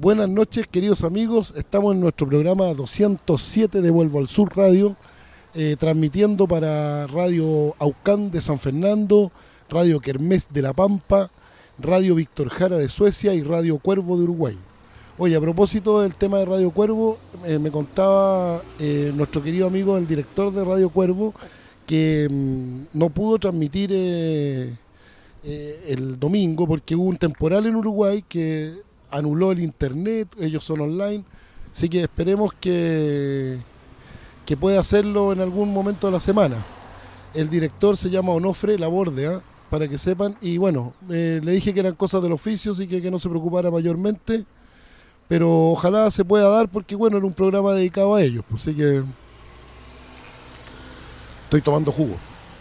Buenas noches, queridos amigos. Estamos en nuestro programa 207 de Vuelvo al Sur Radio, transmitiendo para Radio Aucán de San Fernando, Radio Kermés de La Pampa, Radio Víctor Jara de Suecia y Radio Cuervo de Uruguay. Oye, a propósito del tema de Radio Cuervo, me contaba nuestro querido amigo, el director de Radio Cuervo, que no pudo transmitir el domingo porque hubo un temporal en Uruguay que anuló el internet, ellos son online, así que esperemos que pueda hacerlo en algún momento de la semana. El director se llama Onofre Laborde, para que sepan, y bueno, le dije que eran cosas del oficio, así que no se preocupara mayormente, pero ojalá se pueda dar porque bueno, era un programa dedicado a ellos, pues, así que estoy tomando jugo.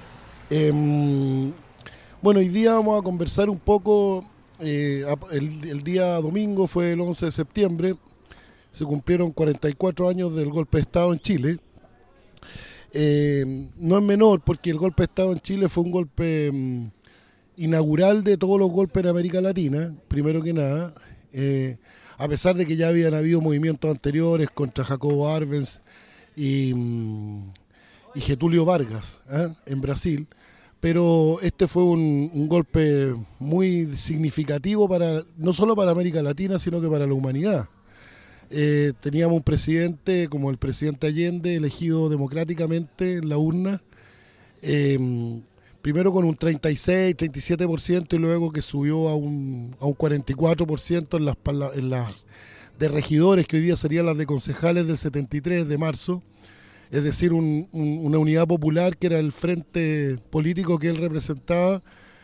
Bueno, hoy día vamos a conversar un poco. El día domingo fue el 11 de septiembre, se cumplieron 44 años del golpe de Estado en Chile. No es menor porque el golpe de Estado en Chile fue un golpe inaugural de todos los golpes en América Latina, primero que nada, a pesar de que ya habían habido movimientos anteriores contra Jacobo Arbenz y Getúlio Vargas en Brasil. Pero este fue un golpe muy significativo no solo para América Latina, sino que para la humanidad. Teníamos un presidente como el presidente Allende, elegido democráticamente en la urna, primero con un 36, 37% y luego que subió a un 44% en las de regidores, que hoy día serían las de concejales del 73 de marzo. Es decir, una unidad popular que era el frente político que él representaba,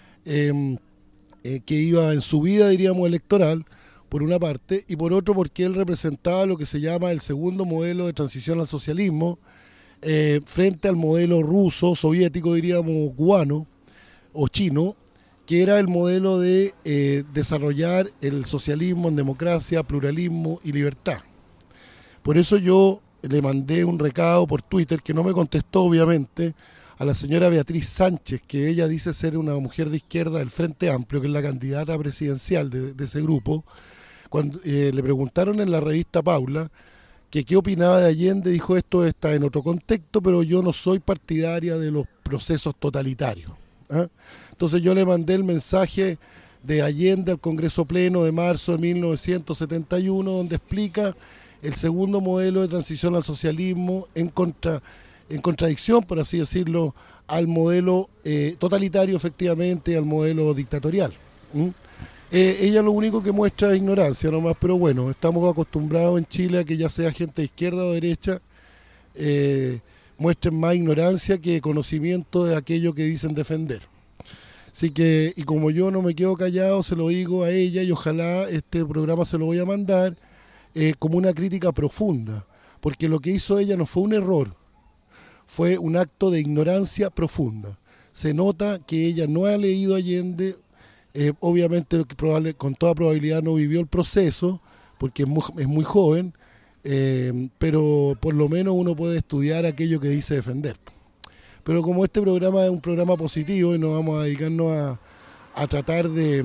que iba en su vida, diríamos, electoral, por una parte, y por otro porque él representaba lo que se llama el segundo modelo de transición al socialismo, frente al modelo ruso, soviético, diríamos, cubano o chino, que era el modelo de desarrollar el socialismo en democracia, pluralismo y libertad. Por eso yo le mandé un recado por Twitter, que no me contestó obviamente, a la señora Beatriz Sánchez, que ella dice ser una mujer de izquierda del Frente Amplio, que es la candidata presidencial de ese grupo. Cuando le preguntaron en la revista Paula que qué opinaba de Allende, dijo: esto está en otro contexto, pero yo no soy partidaria de los procesos totalitarios. Entonces yo le mandé el mensaje de Allende al Congreso Pleno de marzo de 1971, donde explica el segundo modelo de transición al socialismo en contradicción, por así decirlo, al modelo totalitario, efectivamente, al modelo dictatorial. Ella lo único que muestra es ignorancia nomás, pero bueno, estamos acostumbrados en Chile a que ya sea gente de izquierda o derecha, muestren más ignorancia que conocimiento de aquello que dicen defender. Así que, y como yo no me quedo callado, se lo digo a ella y ojalá este programa se lo voy a mandar, como una crítica profunda, porque lo que hizo ella no fue un error, fue un acto de ignorancia profunda. Se nota que ella no ha leído Allende, obviamente con toda probabilidad no vivió el proceso, porque es muy joven, pero por lo menos uno puede estudiar aquello que dice defender. Pero como este programa es un programa positivo y no vamos a dedicarnos a tratar de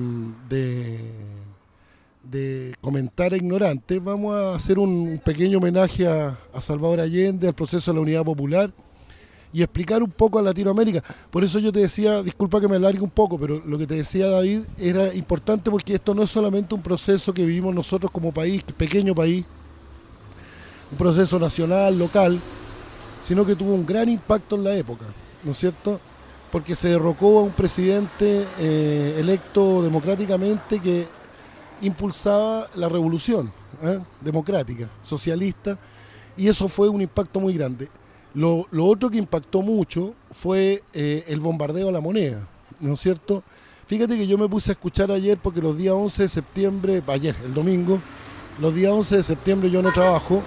comentar a ignorantes, vamos a hacer un pequeño homenaje a Salvador Allende, al proceso de la Unidad Popular y explicar un poco a Latinoamérica. Por eso yo te decía, disculpa que me alargue un poco, pero lo que te decía David era importante porque esto no es solamente un proceso que vivimos nosotros como país, pequeño país, un proceso nacional, local, sino que tuvo un gran impacto en la época, ¿no es cierto? Porque se derrocó a un presidente electo democráticamente que impulsaba la revolución democrática, socialista, y eso fue un impacto muy grande. Lo otro que impactó mucho fue el bombardeo a la moneda, ¿no es cierto? Fíjate que yo me puse a escuchar ayer, porque los días 11 de septiembre, el domingo, los días 11 de septiembre yo no trabajo,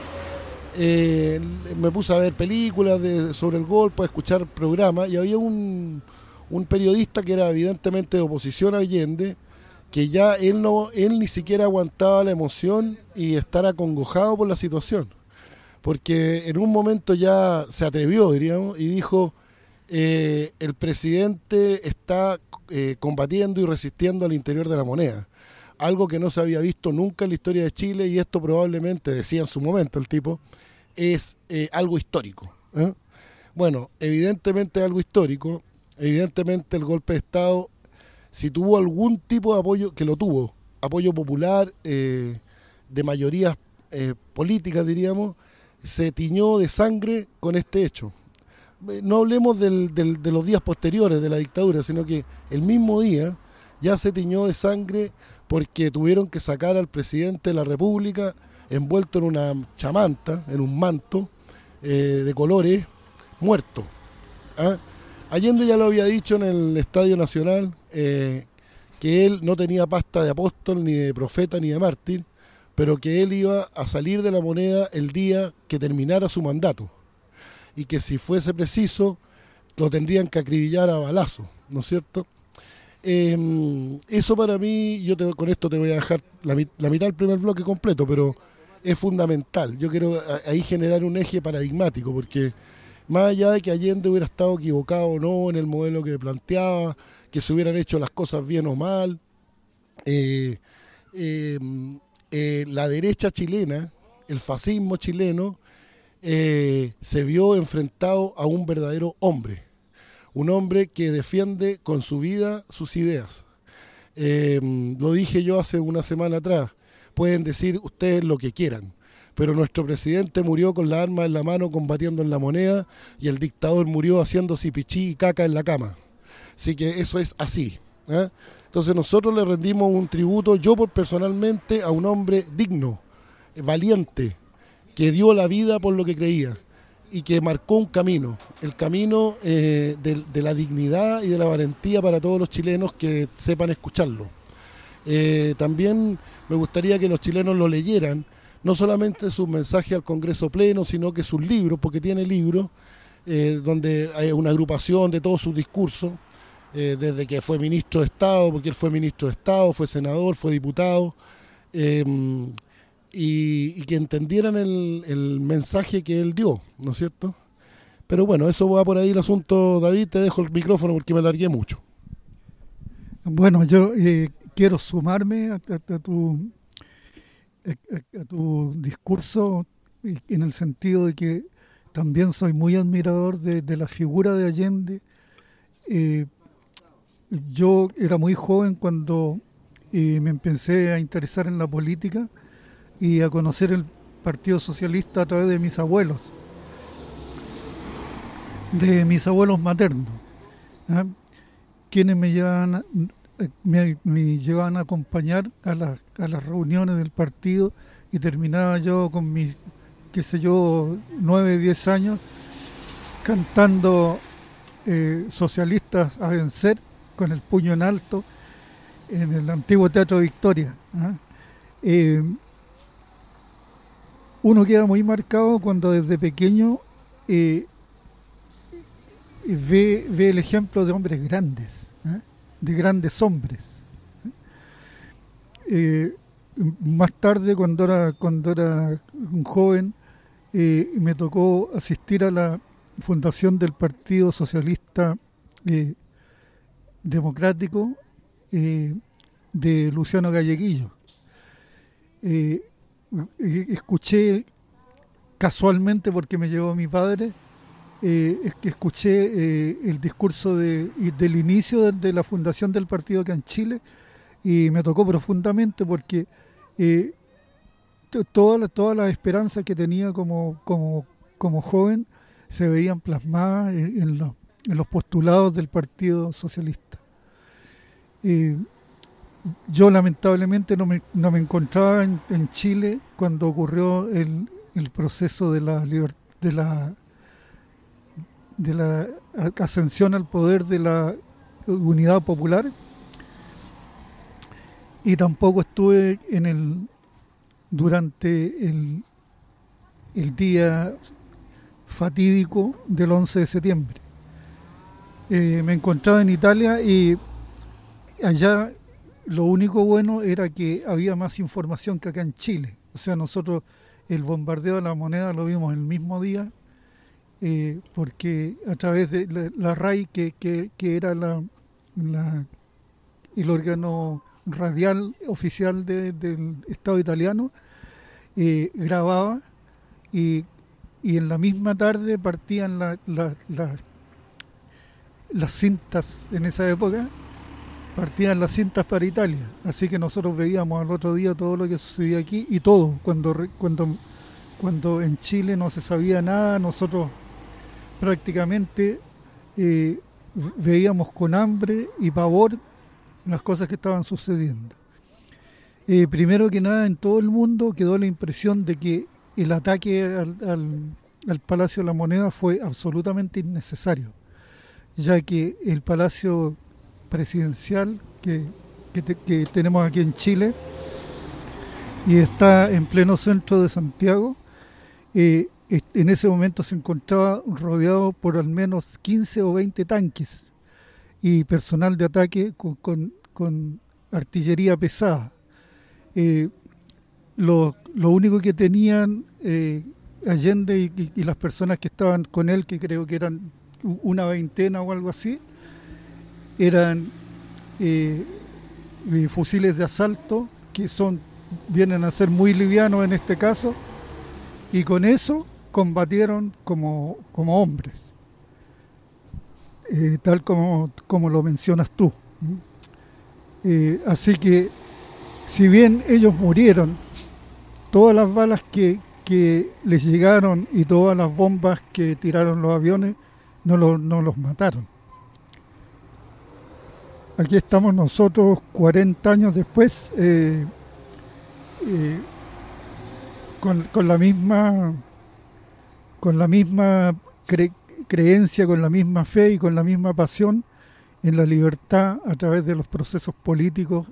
me puse a ver películas sobre el golpe, a escuchar programas, y había un periodista que era evidentemente de oposición a Allende, que ya él ni siquiera aguantaba la emoción y estar acongojado por la situación, porque en un momento ya se atrevió, diríamos, y dijo: el presidente está combatiendo y resistiendo al interior de la moneda. algo que no se había visto nunca en la historia de Chile, y esto probablemente, decía en su momento el tipo, es algo histórico. Bueno, evidentemente es algo histórico, evidentemente el golpe de Estado, si tuvo algún tipo de apoyo, que lo tuvo, apoyo popular, de mayorías políticas, diríamos, se tiñó de sangre con este hecho. No hablemos de los días posteriores de la dictadura, sino que el mismo día ya se tiñó de sangre porque tuvieron que sacar al presidente de la República envuelto en una chamanta, en un manto de colores, muerto. ¿Ah? Allende ya lo había dicho en el Estadio Nacional, que él no tenía pasta de apóstol, ni de profeta, ni de mártir, pero que él iba a salir de la Moneda el día que terminara su mandato, y que si fuese preciso, lo tendrían que acribillar a balazo, ¿no es cierto? Eso para mí, con esto te voy a dejar la mitad del primer bloque completo, pero es fundamental. Yo quiero ahí generar un eje paradigmático, porque más allá de que Allende hubiera estado equivocado o no en el modelo que planteaba, que se hubieran hecho las cosas bien o mal, la derecha chilena, el fascismo chileno, se vio enfrentado a un verdadero hombre, un hombre que defiende con su vida sus ideas. Lo dije yo hace una semana atrás, pueden decir ustedes lo que quieran, pero nuestro presidente murió con la arma en la mano combatiendo en la Moneda, y el dictador murió haciendo pichí y caca en la cama. Así que eso es así. Entonces nosotros le rendimos un tributo, yo personalmente, a un hombre digno, valiente, que dio la vida por lo que creía y que marcó un camino, el camino de la dignidad y de la valentía para todos los chilenos que sepan escucharlo. También me gustaría que los chilenos lo leyeran, no solamente sus mensajes al Congreso Pleno, sino que sus libros, porque tiene libros donde hay una agrupación de todos sus discursos, desde que fue ministro de Estado, porque él fue ministro de Estado, fue senador, fue diputado, y que entendieran el mensaje que él dio, ¿no es cierto? Pero bueno, eso va por ahí el asunto. David, te dejo el micrófono porque me alargué mucho. Bueno, yo quiero sumarme a tu discurso, en el sentido de que también soy muy admirador de la figura de Allende. Yo era muy joven cuando me empecé a interesar en la política y a conocer el Partido Socialista a través de mis abuelos maternos, ¿eh? Quienes me llevaban a acompañar a las reuniones del partido, y terminaba yo con mis, 9, 10 años, cantando socialistas a vencer, con el puño en alto, en el antiguo Teatro Victoria. Uno queda muy marcado cuando desde pequeño ve el ejemplo de hombres grandes, de grandes hombres. Más tarde, cuando era un joven, me tocó asistir a la fundación del Partido Socialista Democrático de Luciano Galleguillo. Escuché casualmente, porque me llevó mi padre, escuché el discurso del inicio de la fundación del partido acá en Chile, y me tocó profundamente, porque todas las esperanzas que tenía como joven se veían plasmadas en los postulados del Partido Socialista. Yo lamentablemente no me encontraba en Chile cuando ocurrió el proceso de la ascensión al poder de la Unidad Popular, y tampoco estuve durante el día fatídico del 11 de septiembre. Me encontraba en Italia, y allá lo único bueno era que había más información que acá en Chile. O sea, nosotros el bombardeo de la Moneda lo vimos el mismo día, porque a través de la RAI, que era el órgano radial oficial del Estado italiano, grababa y en la misma tarde partían las cintas en esa época, partían las cintas para Italia. Así que nosotros veíamos al otro día todo lo que sucedía aquí y todo. Cuando en Chile no se sabía nada, nosotros prácticamente veíamos con hambre y pavor las cosas que estaban sucediendo. Primero que nada, en todo el mundo quedó la impresión de que el ataque al Palacio de la Moneda fue absolutamente innecesario, ya que el Palacio Presidencial que tenemos aquí en Chile y está en pleno centro de Santiago, en ese momento se encontraba rodeado por al menos 15 o 20 tanques y personal de ataque con artillería pesada. Lo único que tenían Allende y las personas que estaban con él, que creo que eran una veintena o algo así, eran fusiles de asalto que vienen a ser muy livianos en este caso, y con eso combatieron como hombres, tal como lo mencionas tú. Así que si bien ellos murieron, todas las balas que les llegaron y todas las bombas que tiraron los aviones no los mataron. Aquí estamos nosotros 40 años después, con la misma creencia, con la misma fe y con la misma pasión en la libertad a través de los procesos políticos,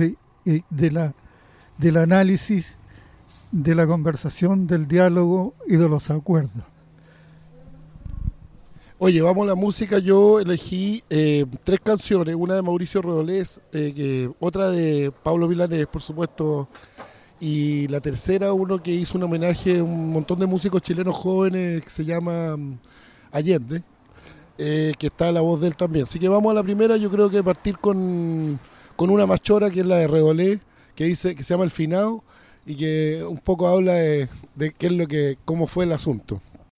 del análisis, de la conversación, del diálogo y de los acuerdos. Oye, vamos a la música. Yo elegí 3 canciones, una de Mauricio Redolés, otra de Pablo Milanés, por supuesto, y la tercera, uno que hizo un homenaje a un montón de músicos chilenos jóvenes que se llama Allende, que está la voz de él también. Así que vamos a la primera. Yo creo que partir con una más chora, que es la de Redolé, que se llama El Finao, y que un poco habla de qué es cómo fue el asunto.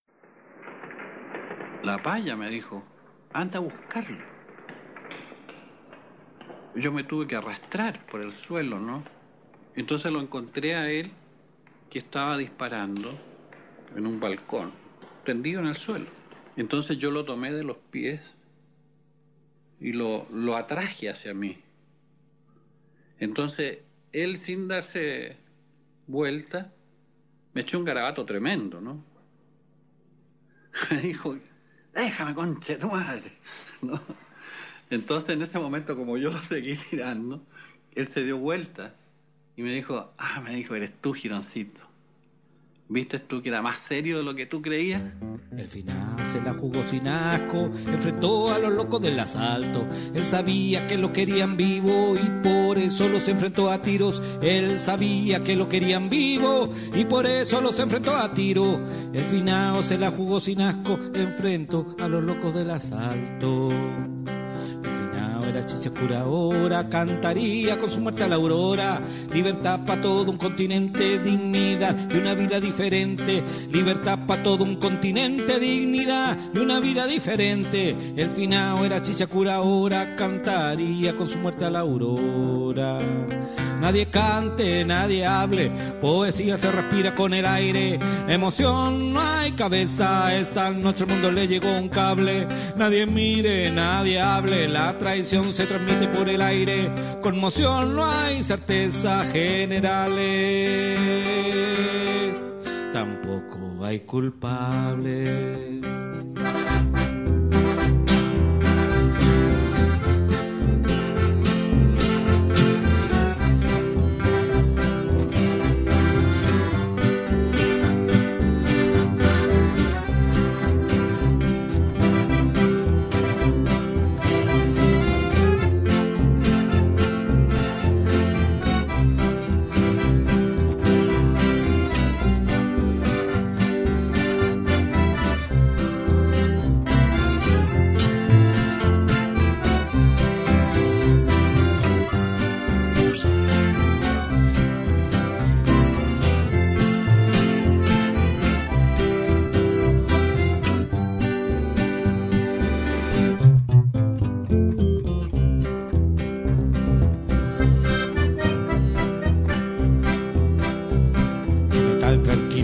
La paya me dijo, anda a buscarlo. Yo me tuve que arrastrar por el suelo, ¿no? Entonces lo encontré a él, que estaba disparando en un balcón, tendido en el suelo. Entonces yo lo tomé de los pies y lo atraje hacia mí. Entonces él, sin darse vuelta, me echó un garabato tremendo, ¿no? Me dijo, déjame, conche tu madre, ¿no? Entonces en ese momento, como yo lo seguí tirando, él se dio vuelta y me dijo, eres tú, Gironcito. ¿Viste tú que era más serio de lo que tú creías? El final se la jugó sin asco, enfrentó a los locos del asalto. Él sabía que lo querían vivo y por eso los enfrentó a tiros. Él sabía que lo querían vivo y por eso los enfrentó a tiros. El final se la jugó sin asco, enfrentó a los locos del asalto. Era chichacura ahora, cantaría con su muerte a la aurora. Libertad para todo un continente, dignidad de una vida diferente. Libertad para todo un continente, dignidad de una vida diferente. El finao era chichacura ahora, cantaría con su muerte a la aurora. Nadie cante, nadie hable, poesía se respira con el aire. Emoción no hay cabeza, esa noche al mundo le llegó un cable. Nadie mire, nadie hable, la traición se transmite por el aire. Conmoción no hay certeza generales, tampoco hay culpables.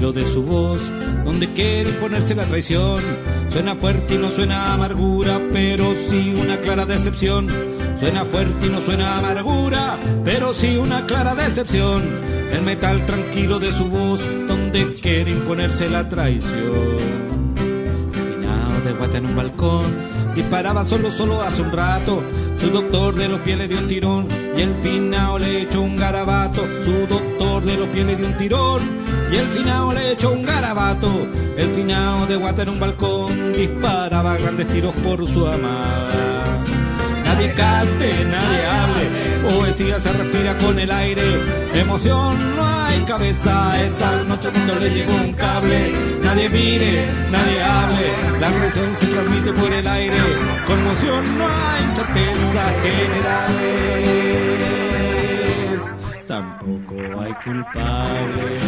tranquilo de su voz, donde quiere imponerse la traición. Suena fuerte y no suena amargura, pero sí una clara decepción. Suena fuerte y no suena amargura, pero sí una clara decepción. El metal tranquilo de su voz, donde quiere imponerse la traición. El finado de Guata en un balcón disparaba solo hace un rato. Su doctor de los pies le dio un tirón y el finao le echó un garabato. Su doctor de los pies le dio un tirón y el finao le echó un garabato. El finao de Guata en un balcón disparaba grandes tiros por su amada. Nadie cante, nadie hable, poesía se respira con el aire. Emoción no hay cabeza, esa noche al mundo le llegó un cable. Nadie mire, nadie hable, la agresión se transmite por el aire. Conmoción no hay certezas generales, tampoco hay culpables.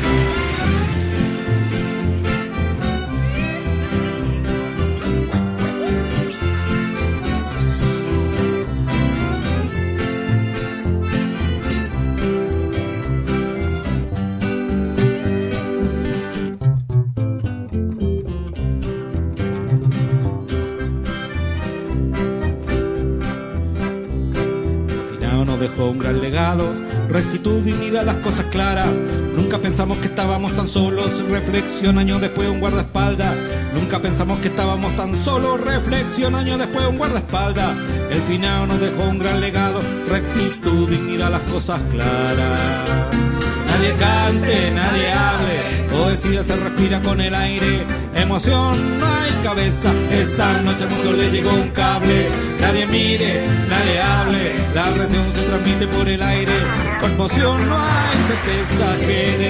Dejó un gran legado, rectitud, dignidad, las cosas claras. Nunca pensamos que estábamos tan solos, reflexión años después un guardaespaldas. Nunca pensamos que estábamos tan solos, reflexión años después un guardaespaldas. El final nos dejó un gran legado, rectitud, dignidad, las cosas claras. Nadie cante, nadie hable, poesía se respira con el aire. Emoción no hay cabeza, esa noche al mundo le llegó un cable. Nadie mire, nadie hable, la agresión se transmite por el aire. Conmoción no hay certezas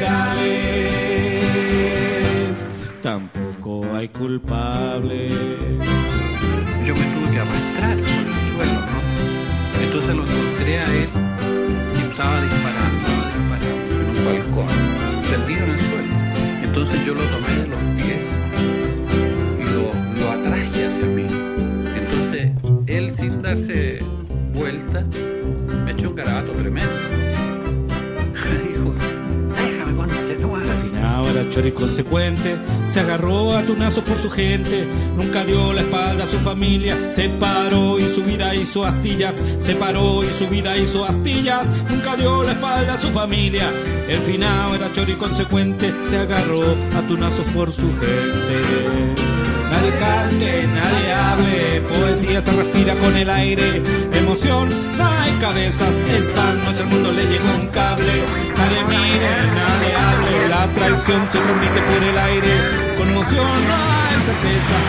generales, tampoco hay culpables. Yo me tuve que arrastrar por el suelo, ¿no? Entonces lo encontré a él y estaba disparando en un balcón, tendido en el suelo. Entonces yo lo tomé de los pies y lo atraje hacia mí. Entonces él, sin darse vuelta, me echó un garabato tremendo. Dijo, déjame, conchetumare. Ahora choro y consecuente, se agarró a tunazos por su gente. Nunca dio la espalda a su familia, se paró y su vida hizo astillas. Se paró y su vida hizo astillas. Nunca dio la espalda a su familia. El finao era choro y consecuente, se agarró a tunazos por su gente. Nadie cante, nadie hable, poesía se respira con el aire. Emoción, no hay cabezas, esa noche al mundo le llegó un cable. Nadie mire, nadie hable, la traición se transmite por el aire. Conmoción, no hay certeza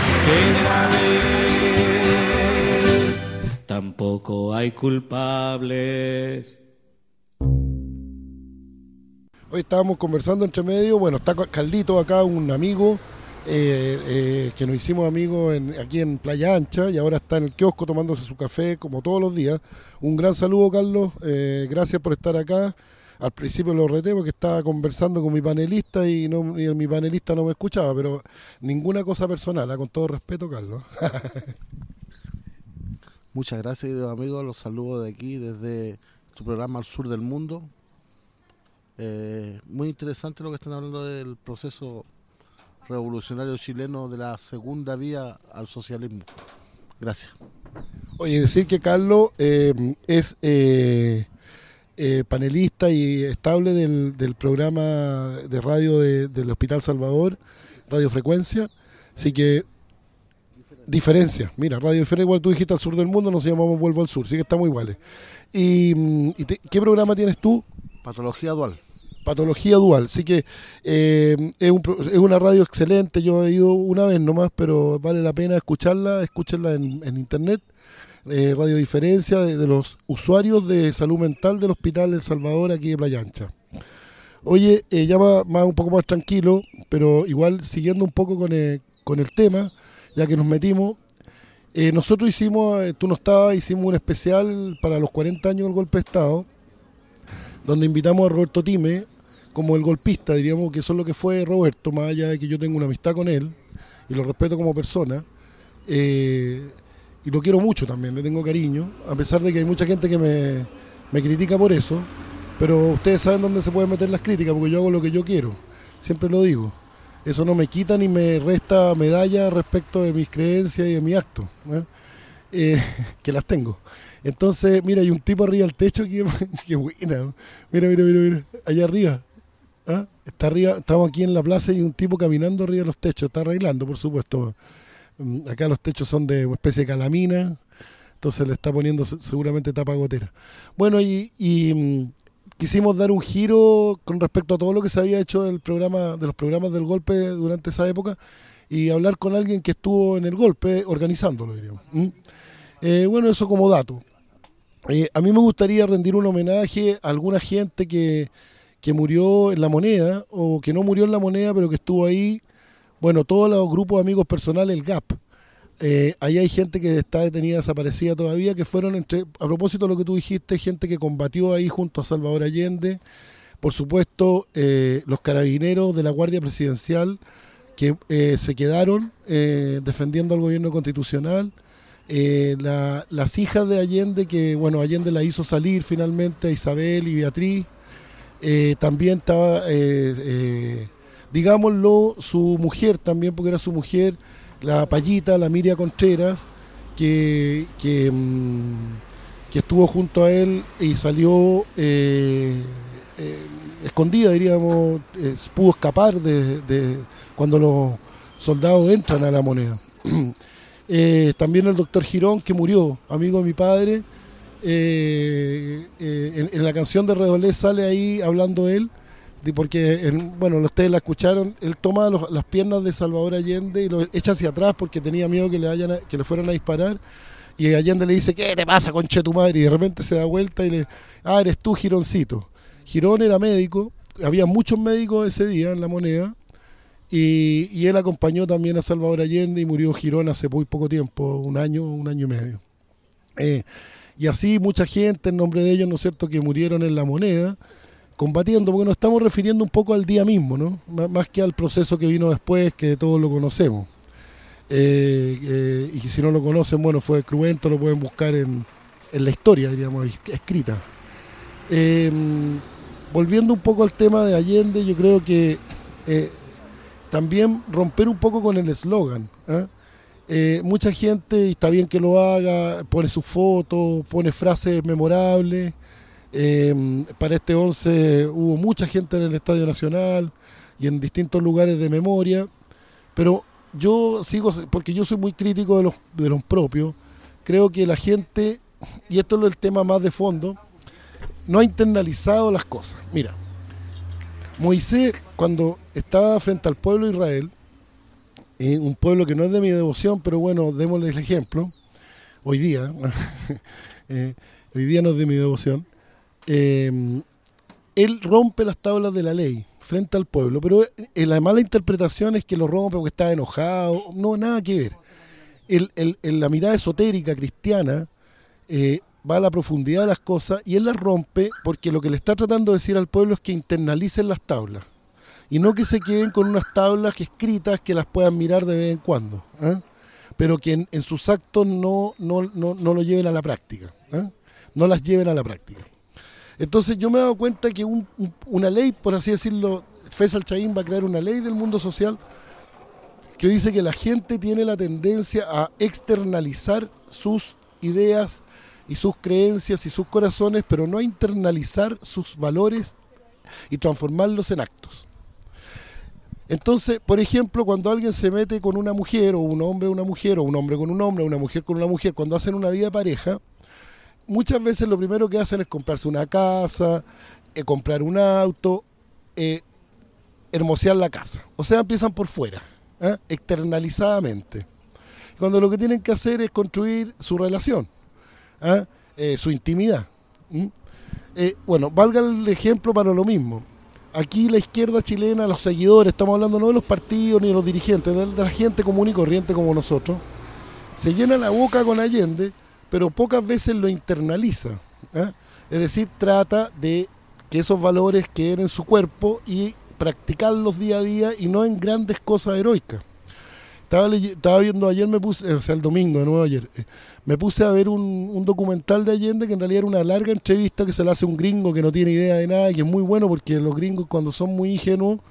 generales, tampoco hay culpables. Hoy estábamos conversando entre medio, bueno, está Carlito acá, un amigo. Que nos hicimos amigos aquí en Playa Ancha y ahora está en el kiosco tomándose su café como todos los días. Un gran saludo, Carlos, gracias por estar acá. Al principio lo reté porque estaba conversando con mi panelista y mi panelista no me escuchaba, pero ninguna cosa personal, con todo respeto, Carlos. Muchas gracias, amigos, los saludo de aquí desde su programa Al Sur del Mundo. Muy interesante lo que están hablando del proceso revolucionario chileno de la segunda vía al socialismo. Gracias. Oye, decir que Carlos es panelista y estable del programa de radio del Hospital Salvador, Radio Frecuencia, así que diferencia, mira, Radio Diferencia, igual tú dijiste Al Sur del Mundo, nos llamamos Vuelvo al Sur, sí que estamos iguales. ¿Qué programa tienes tú? Patología Dual. Patología Dual, así que es una radio excelente, yo he ido una vez nomás, pero vale la pena escucharla en internet, Radio Diferencia, de los usuarios de salud mental del Hospital El Salvador aquí de Playa Ancha. Oye, ya más un poco más tranquilo, pero igual siguiendo un poco con el tema, ya que nos metimos, nosotros hicimos, tú no estabas, hicimos un especial para los 40 años del golpe de Estado, donde invitamos a Roberto Time como el golpista, diríamos que eso es lo que fue Roberto, más allá de que yo tengo una amistad con él y lo respeto como persona, y lo quiero mucho también, le tengo cariño, a pesar de que hay mucha gente que me critica por eso, pero ustedes saben dónde se pueden meter las críticas, porque yo hago lo que yo quiero. siempre lo digo. Eso no me quita ni me resta medalla respecto de mis creencias y de mis actos, ¿eh? Que las tengo. Entonces, mira, hay un tipo arriba del techo que buena. Mira, allá arriba. ¿Ah? Está arriba, estamos aquí en la plaza y hay un tipo caminando arriba de los techos, está arreglando, por supuesto. Acá los techos son de una especie de calamina, entonces le está poniendo seguramente tapa gotera. Bueno, quisimos dar un giro con respecto a todo lo que se había hecho del programa, de los programas del golpe durante esa época, y hablar con alguien que estuvo en el golpe organizándolo, diríamos. Bueno, eso como dato. A mí me gustaría rendir un homenaje a alguna gente que murió en La Moneda, o que no murió en La Moneda, pero que estuvo ahí. Bueno, todos los grupos de amigos personales, el GAP. Ahí hay gente que está detenida, desaparecida todavía, que fueron, a propósito de lo que tú dijiste, gente que combatió ahí junto a Salvador Allende. Por supuesto, los carabineros de la Guardia Presidencial que se quedaron defendiendo al gobierno constitucional. Las hijas de Allende, que bueno, Allende la hizo salir finalmente, a Isabel y Beatriz. También estaba, digámoslo, su mujer también, porque era su mujer, la Payita, la Miria Contreras, que estuvo junto a él y salió escondida, diríamos, pudo escapar de cuando los soldados entran a La Moneda. También el doctor Girón, que murió, amigo de mi padre. En la canción de Redolé sale ahí hablando él, porque bueno, ustedes la escucharon, él toma las piernas de Salvador Allende y lo echa hacia atrás porque tenía miedo que le fueran a disparar, y Allende le dice: ¿qué te pasa, conche tu madre? Y de repente se da vuelta y eres tú, Gironcito. Girón era médico, había muchos médicos ese día en La Moneda, y él acompañó también a Salvador Allende, y murió Girón hace muy poco tiempo, un año y medio. Y así mucha gente, en nombre de ellos, ¿no es cierto?, que murieron en La Moneda, combatiendo, porque nos estamos refiriendo un poco al día mismo, ¿no? Más que al proceso que vino después, que todos lo conocemos. Y si no lo conocen, bueno, fue cruento, lo pueden buscar en la historia, diríamos, escrita. Volviendo un poco al tema de Allende, yo creo que también romper un poco con el eslogan, mucha gente, y está bien que lo haga, pone sus fotos, pone frases memorables. Para este 11 hubo mucha gente en el Estadio Nacional y en distintos lugares de memoria, pero yo sigo, porque yo soy muy crítico de los propios. Creo que la gente, y esto es el tema más de fondo, no ha internalizado las cosas. Mira, Moisés, cuando estaba frente al pueblo de Israel, un pueblo que no es de mi devoción, pero bueno, démosle el ejemplo, hoy día no es de mi devoción, él rompe las tablas de la ley frente al pueblo, pero la mala interpretación es que lo rompe porque está enojado, no, nada que ver. La mirada esotérica cristiana va a la profundidad de las cosas, y él las rompe porque lo que le está tratando de decir al pueblo es que internalicen las tablas, y no que se queden con unas tablas escritas que las puedan mirar de vez en cuando, pero que en sus actos no lo lleven a la práctica, no las lleven a la práctica. Entonces yo me he dado cuenta que una ley, por así decirlo, Faisal Chaín va a crear una ley del mundo social que dice que la gente tiene la tendencia a externalizar sus ideas y sus creencias y sus corazones, pero no a internalizar sus valores y transformarlos en actos. Entonces, por ejemplo, cuando alguien se mete con una mujer, o un hombre con una mujer, o un hombre con un hombre, o una mujer con una mujer, cuando hacen una vida de pareja, muchas veces lo primero que hacen es comprarse una casa, comprar un auto, hermosear la casa. O sea, empiezan por fuera, externalizadamente. Cuando lo que tienen que hacer es construir su relación, su intimidad. Bueno, valga el ejemplo para lo mismo. Aquí la izquierda chilena, los seguidores, estamos hablando no de los partidos ni de los dirigentes, de la gente común y corriente como nosotros, se llena la boca con Allende, pero pocas veces lo internaliza. Es decir, trata de que esos valores queden en su cuerpo y practicarlos día a día, y no en grandes cosas heroicas. Estaba viendo ayer, el domingo, de nuevo ayer, me puse a ver un documental de Allende, que en realidad era una larga entrevista que se le hace a un gringo que no tiene idea de nada, y que es muy bueno porque los gringos, cuando son muy ingenuos,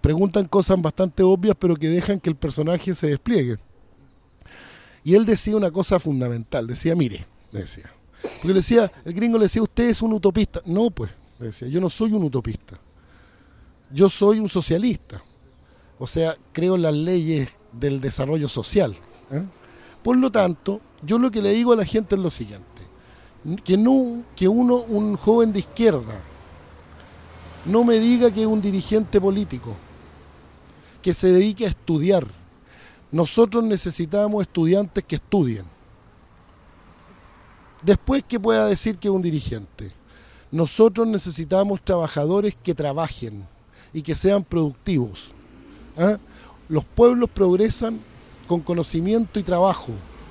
preguntan cosas bastante obvias, pero que dejan que el personaje se despliegue. Y él decía una cosa fundamental, decía, mire, decía, porque le decía, el gringo le decía, usted es un utopista. No, pues, le decía, yo no soy un utopista, yo soy un socialista. O sea, creo en las leyes del desarrollo social. Por lo tanto, yo lo que le digo a la gente es lo siguiente, que un joven de izquierda no me diga que es un dirigente político, que se dedique a estudiar. Nosotros necesitamos estudiantes que estudien. Después que pueda decir que es un dirigente. Nosotros necesitamos trabajadores que trabajen y que sean productivos. Los pueblos progresan con conocimiento y trabajo.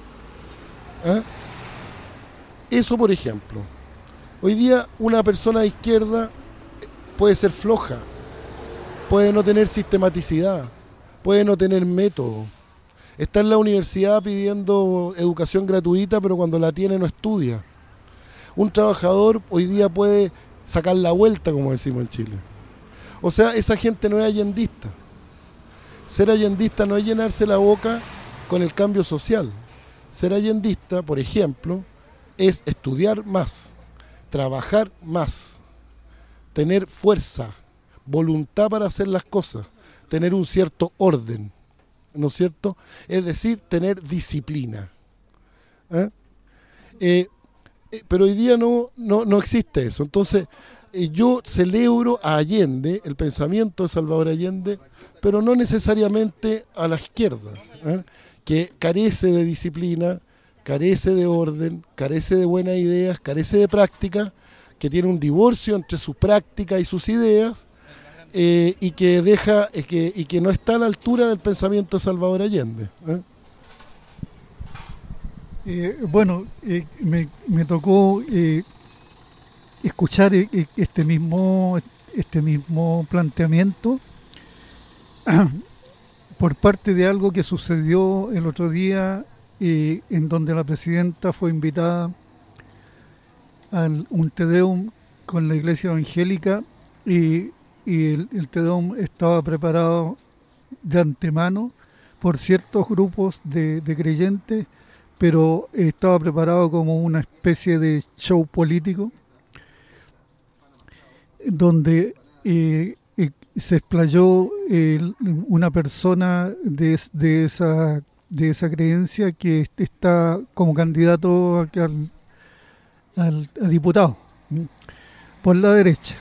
Eso, por ejemplo. Hoy día una persona de izquierda puede ser floja, puede no tener sistematicidad, puede no tener método. Está en la universidad pidiendo educación gratuita, pero cuando la tiene no estudia. Un trabajador hoy día puede sacar la vuelta, como decimos en Chile. O sea, esa gente no es allendista. Ser allendista no es llenarse la boca con el cambio social. Ser allendista, por ejemplo, es estudiar más, trabajar más, tener fuerza, voluntad para hacer las cosas, tener un cierto orden, ¿no es cierto? Es decir, tener disciplina. Pero hoy día no existe eso. Entonces, yo celebro a Allende, el pensamiento de Salvador Allende, pero no necesariamente a la izquierda, que carece de disciplina, carece de orden, carece de buenas ideas, carece de práctica, que tiene un divorcio entre su práctica y sus ideas, y que no está a la altura del pensamiento de Salvador Allende. Me tocó escuchar este mismo planteamiento por parte de algo que sucedió el otro día, en donde la presidenta fue invitada a un Te Deum con la Iglesia Evangélica, y el Te Deum estaba preparado de antemano por ciertos grupos de creyentes, pero estaba preparado como una especie de show político, donde se explayó una persona de esa creencia que está como candidato a diputado por la derecha.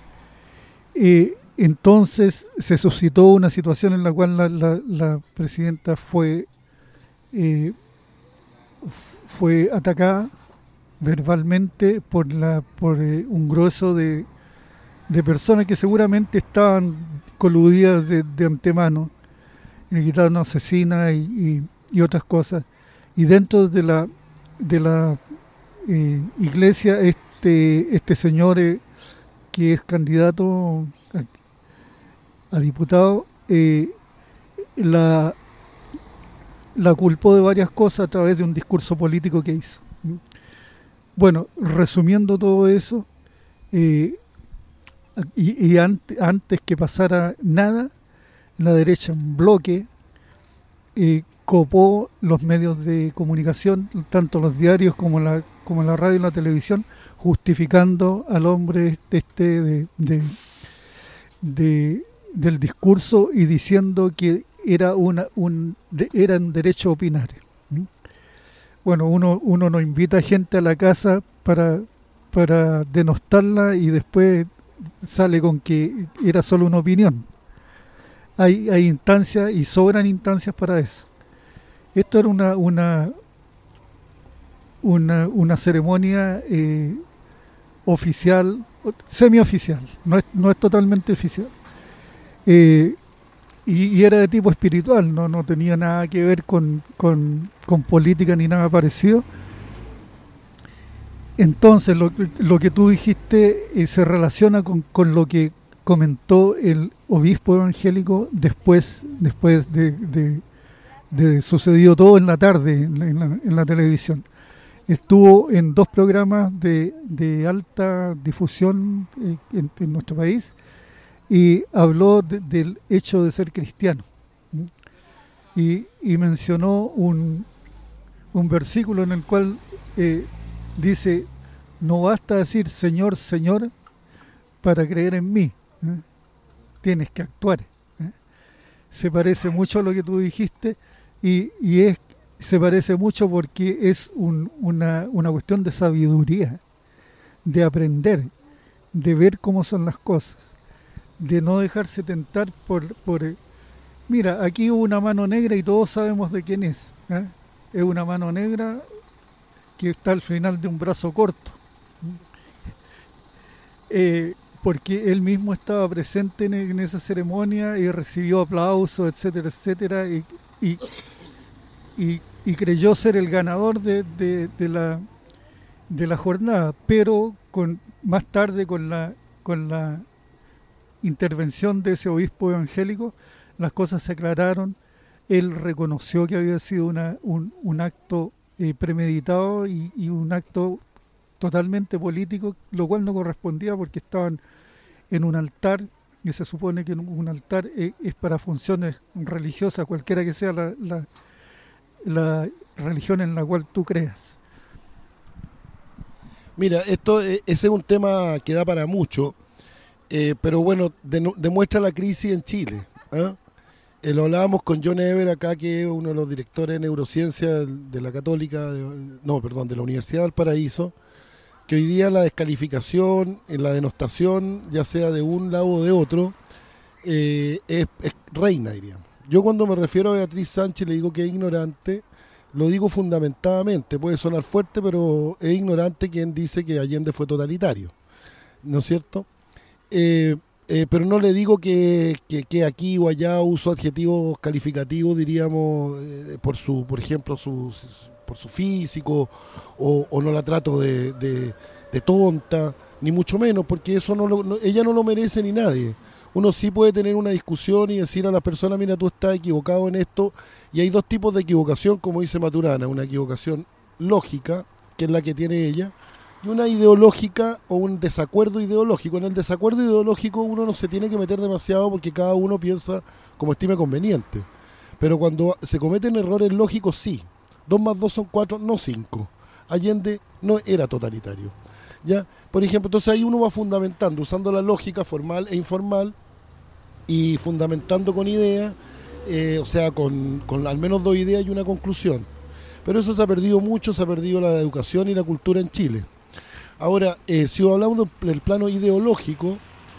Entonces se suscitó una situación en la cual la presidenta fue atacada verbalmente por un grueso de personas que seguramente estaban coludidas de antemano, le quitaron asesinas y otras cosas. Y dentro de la iglesia, este señor que es candidato a diputado, la culpó de varias cosas a través de un discurso político que hizo. Bueno, resumiendo todo eso, y antes que pasara nada, la derecha en bloque copó los medios de comunicación, tanto los diarios como la radio y la televisión, justificando al hombre del discurso y diciendo que era un derecho a opinar. Bueno, uno no invita a gente a la casa para denostarla y después sale con que era solo una opinión. Hay instancias y sobran instancias para eso. Esto era una ceremonia oficial, semioficial, no es totalmente oficial. Y era de tipo espiritual, no tenía nada que ver con política ni nada parecido. Entonces lo que tú dijiste se relaciona con lo que comentó el obispo evangélico después de sucedido todo en la tarde en la televisión. Estuvo en 2 programas de alta difusión en nuestro país, y habló del hecho de ser cristiano. Y mencionó un versículo en el cual dice: no basta decir Señor, Señor para creer en mí, tienes que actuar. Se parece mucho a lo que tú dijiste se parece mucho porque es una cuestión de sabiduría, de aprender, de ver cómo son las cosas, de no dejarse tentar por mira, aquí hubo una mano negra y todos sabemos de quién es. Es una mano negra que está al final de un brazo corto. Porque él mismo estaba presente en esa ceremonia y recibió aplausos, etcétera, etcétera, y creyó ser el ganador de la jornada, pero más tarde con la intervención de ese obispo evangélico, las cosas se aclararon. Él reconoció que había sido un acto premeditado y un acto totalmente político, lo cual no correspondía porque estaban en un altar, y se supone que un altar es para funciones religiosas, cualquiera que sea la religión en la cual tú creas. Mira, ese es un tema que da para mucho, pero bueno, demuestra la crisis en Chile. Lo hablábamos con John Ever acá, que es uno de los directores de neurociencia de la Católica, de la Universidad del Paraíso, que hoy día la descalificación, la denostación, ya sea de un lado o de otro, es reina, diríamos. Yo cuando me refiero a Beatriz Sánchez le digo que es ignorante, lo digo fundamentadamente, puede sonar fuerte, pero es ignorante quien dice que Allende fue totalitario, ¿no es cierto? Pero no le digo que aquí o allá uso adjetivos calificativos, diríamos, por ejemplo, por su físico, o no la trato de tonta, ni mucho menos, porque eso ella no lo merece ni nadie. Uno sí puede tener una discusión y decir a la persona: mira, tú estás equivocado en esto, y hay dos tipos de equivocación, como dice Maturana: una equivocación lógica, que es la que tiene ella, y una ideológica o un desacuerdo ideológico. En el desacuerdo ideológico uno no se tiene que meter demasiado porque cada uno piensa como estime conveniente. Pero cuando se cometen errores lógicos, sí. 2 más 2 son 4, no 5. Allende no era totalitario. ¿Ya? Por ejemplo, entonces ahí uno va fundamentando, usando la lógica formal e informal, y fundamentando con ideas, o sea, con al menos 2 ideas y una conclusión. Pero eso se ha perdido mucho, se ha perdido la educación y la cultura en Chile. Ahora, si hablamos del plano ideológico,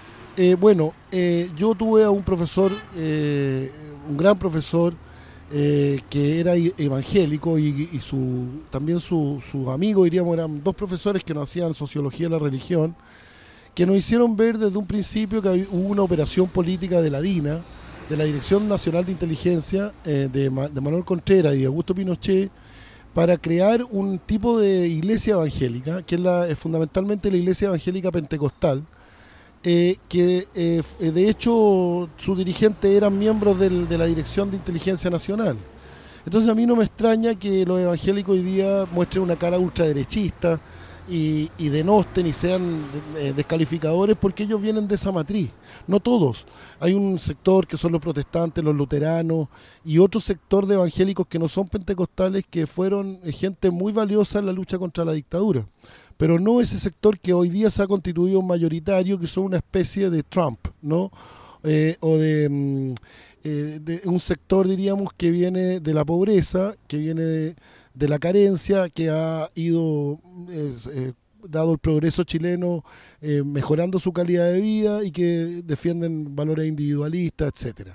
yo tuve a un profesor, un gran profesor, que era evangélico, y también sus amigos, diríamos, eran 2 profesores que nos hacían sociología de la religión, que nos hicieron ver desde un principio que hubo una operación política de la DINA, de la Dirección Nacional de Inteligencia, de Manuel Contreras y de Augusto Pinochet, para crear un tipo de iglesia evangélica, que es fundamentalmente la iglesia evangélica pentecostal, que de hecho sus dirigentes eran miembros de la Dirección de Inteligencia Nacional. Entonces a mí no me extraña que los evangélicos hoy día muestren una cara ultraderechista y denosten y sean descalificadores, porque ellos vienen de esa matriz. No todos. Hay un sector que son los protestantes, los luteranos, y otro sector de evangélicos que no son pentecostales, que fueron gente muy valiosa en la lucha contra la dictadura. Pero no ese sector que hoy día se ha constituido mayoritario, que son una especie de Trump, ¿no? O de un sector, diríamos, que viene de la pobreza, que viene de la carencia, que ha ido, dado el progreso chileno, mejorando su calidad de vida, y que defienden valores individualistas, etcétera.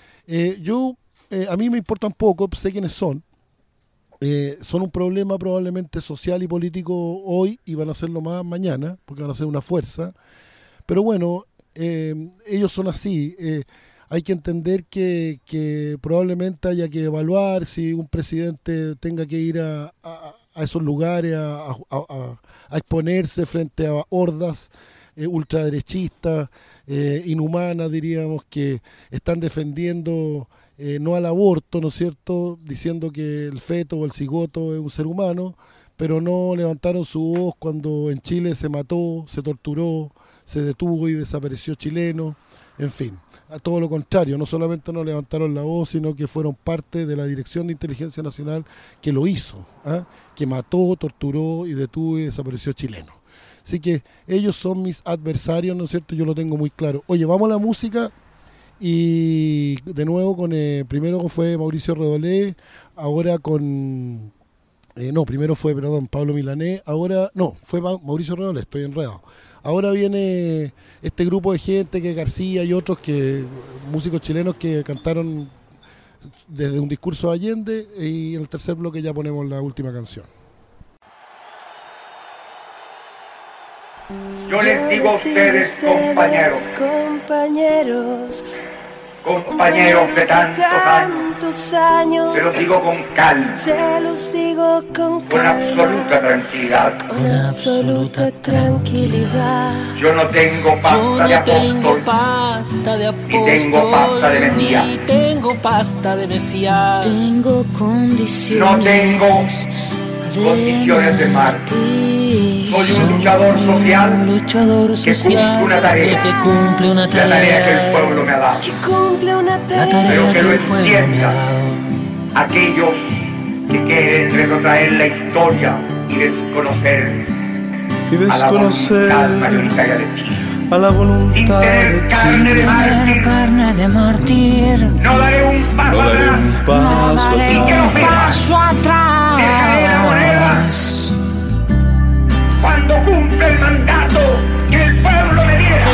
A mí me importan poco, sé quiénes son. Son un problema probablemente social y político hoy, y van a serlo más mañana, porque van a ser una fuerza. Pero bueno, ellos son así. Hay que entender que probablemente haya que evaluar si un presidente tenga que ir a esos lugares a exponerse frente a hordas ultraderechistas, inhumanas, diríamos, que están defendiendo no al aborto, ¿no es cierto?, diciendo que el feto o el cigoto es un ser humano, pero no levantaron su voz cuando en Chile se mató, se torturó, se detuvo y desapareció chilenos. En fin, a todo lo contrario, no solamente no levantaron la voz, sino que fueron parte de la Dirección de Inteligencia Nacional que lo hizo, que mató, torturó y detuvo y desapareció chilenos. Así que ellos son mis adversarios, ¿no es cierto? Yo lo tengo muy claro. Oye, vamos a la música y de nuevo con primero fue Mauricio Redolé, ahora con... primero fue, Pablo Milanés, ahora... No, fue Mauricio Redolé, estoy enredado. Ahora viene este grupo de gente, que García y otros, que músicos chilenos que cantaron desde un discurso de Allende, y en el tercer bloque ya ponemos la última canción. Yo les digo a ustedes, compañeros de tantos años, se los digo con calma, con absoluta tranquilidad. Yo no tengo pasta de apóstol, ni tengo pasta de Mesías. Tengo condiciones. No tengo condiciones de mártir. Soy un luchador social, que cumple una tarea, la tarea que el pueblo me ha dado. Pero que lo entiendan aquellos que quieren retrotraer la historia y desconocer a la voluntad mayoritaria de Chile. A la voluntad de Chile. Carne de mártir. No daré un paso atrás. Dejaré la moneda cuando cumpla el mandato que el pueblo me diera.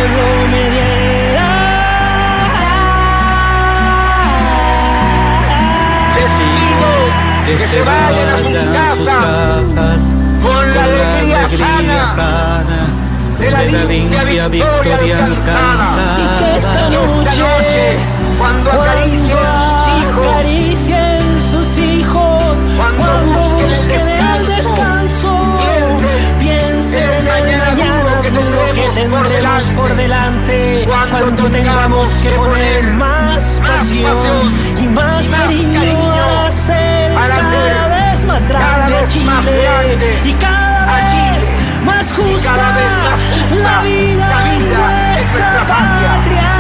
Les digo que se vayan a sus casas con la alegría sana de la limpia victoria alcanzada. Y que esta noche, cuando acaricien sus hijos, cuando busquen el descanso, piensen en el mañana duro que tendremos por delante, cuando tengamos que poner más pasión y más cariño a hacer cada vez más grande a Chile y cada vez más justa la vida en nuestra patria.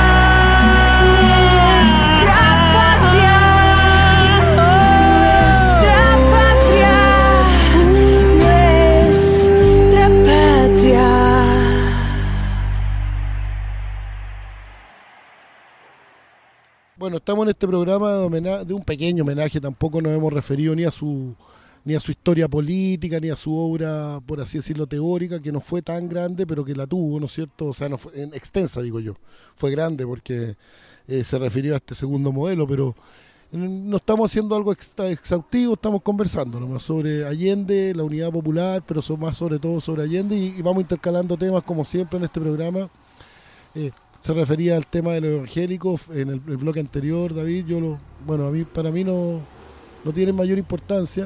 Bueno, estamos en este programa de un pequeño homenaje, tampoco nos hemos referido ni a su historia política, ni a su obra, por así decirlo, teórica, que no fue tan grande, pero que la tuvo, ¿no es cierto? O sea, no fue extensa, digo yo. Fue grande porque se refirió a este segundo modelo, pero no estamos haciendo algo exhaustivo, estamos conversando nomás sobre Allende, la Unidad Popular, pero más sobre todo sobre Allende, y vamos intercalando temas como siempre en este programa. Se refería al tema de los evangélicos en el bloque anterior, David. Para mí no tiene mayor importancia.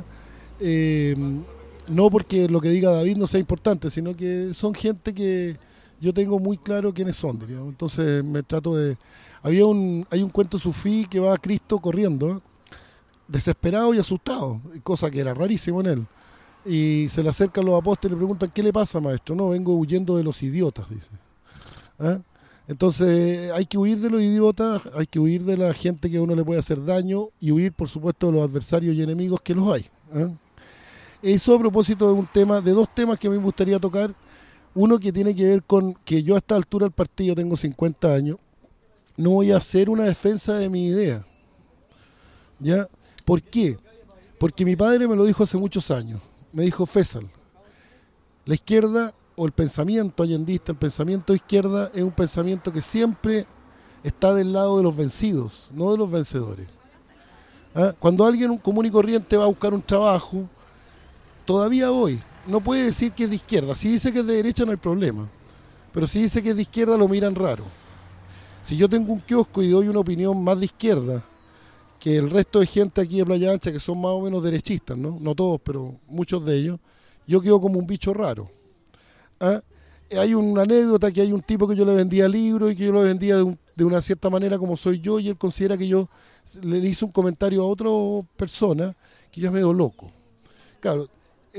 No porque lo que diga David no sea importante, sino que son gente que yo tengo muy claro quiénes son, digamos. Entonces me trato de... Hay un cuento sufí que va a Cristo corriendo, desesperado y asustado, cosa que era rarísimo en él. Y se le acercan los apóstoles y le preguntan: ¿qué le pasa, maestro? No, vengo huyendo de los idiotas, dice. Entonces hay que huir de los idiotas, hay que huir de la gente que a uno le puede hacer daño, y huir, por supuesto, de los adversarios y enemigos, que los hay. Eso a propósito de dos temas que a mí me gustaría tocar. Uno que tiene que ver con que yo a esta altura del partido, tengo 50 años, no voy a hacer una defensa de mi idea. ¿Ya? ¿Por qué? Porque mi padre me lo dijo hace muchos años. Me dijo: Fésal, la izquierda, o el pensamiento allendista, el pensamiento de izquierda, es un pensamiento que siempre está del lado de los vencidos, no de los vencedores. Cuando alguien, un común y corriente, va a buscar un trabajo, todavía hoy, no puede decir que es de izquierda. Si dice que es de derecha no hay problema, pero si dice que es de izquierda lo miran raro. Si yo tengo un kiosco y doy una opinión más de izquierda que el resto de gente aquí de Playa Ancha, que son más o menos derechistas, no todos, pero muchos de ellos, yo quedo como un bicho raro. Hay una anécdota que hay un tipo que yo le vendía libros y que yo lo vendía de una cierta manera como soy yo, y él considera que yo le hice un comentario a otra persona que yo es medio loco. Claro,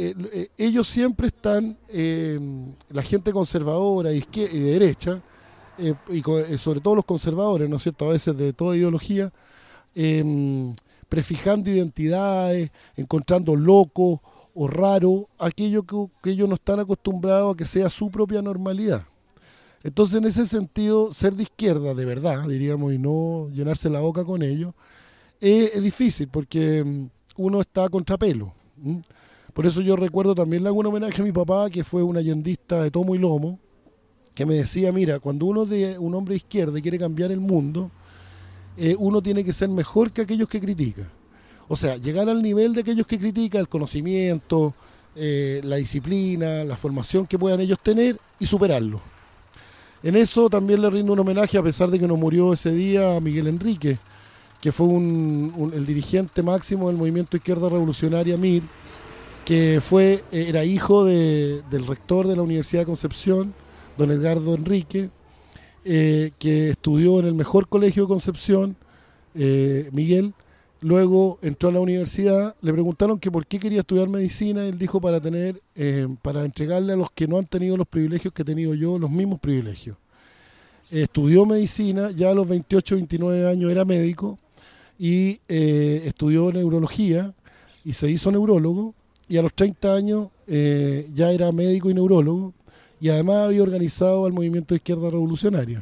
ellos siempre están, la gente conservadora y de derecha, sobre todo los conservadores, ¿no es cierto?, a veces de toda ideología, prefijando identidades, encontrando loco o raro aquello que ellos no están acostumbrados a que sea su propia normalidad. Entonces, en ese sentido, ser de izquierda, de verdad, diríamos, y no llenarse la boca con ello, es difícil porque uno está a contrapelo. Por eso yo recuerdo también, le hago un homenaje a mi papá, que fue un allendista de tomo y lomo, que me decía, mira, cuando uno es un hombre de izquierda y quiere cambiar el mundo, uno tiene que ser mejor que aquellos que critican. O sea, llegar al nivel de aquellos que critican, el conocimiento, la disciplina, la formación que puedan ellos tener y superarlo. En eso también le rindo un homenaje, a pesar de que nos murió ese día, a Miguel Enrique, que fue el dirigente máximo del movimiento Izquierda Revolucionaria MIR, que era hijo del rector de la Universidad de Concepción, don Edgardo Enrique, que estudió en el mejor colegio de Concepción, Miguel. Luego entró a la universidad, le preguntaron que por qué quería estudiar medicina, y él dijo para entregarle a los que no han tenido los privilegios que he tenido yo, los mismos privilegios. Estudió medicina, ya a los 28, 29 años era médico, y estudió neurología, y se hizo neurólogo, y a los 30 años ya era médico y neurólogo, y además había organizado al movimiento de Izquierda Revolucionaria.